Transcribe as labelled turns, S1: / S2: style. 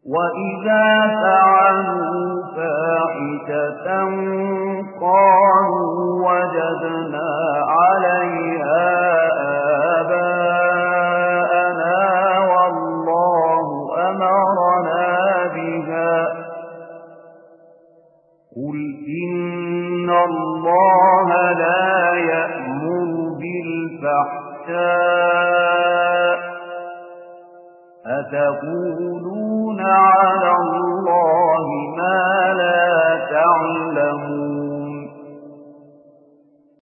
S1: وَإِذَا فَعَلُوا فَاحِشَةً قَالُوا وَجَدْنَا عَلَيْهَا آبَاءَنَا وَاللَّهُ أَمَرَنَا بِهَا ۗ قُلْ إِنَّ اللَّهَ لَا يَأْمُرُ بِالْفَحْشَاءِ ۖ أَتَقُولُونَ عَلَى اللَّهِ مَا لَا تَعْلَمُونَ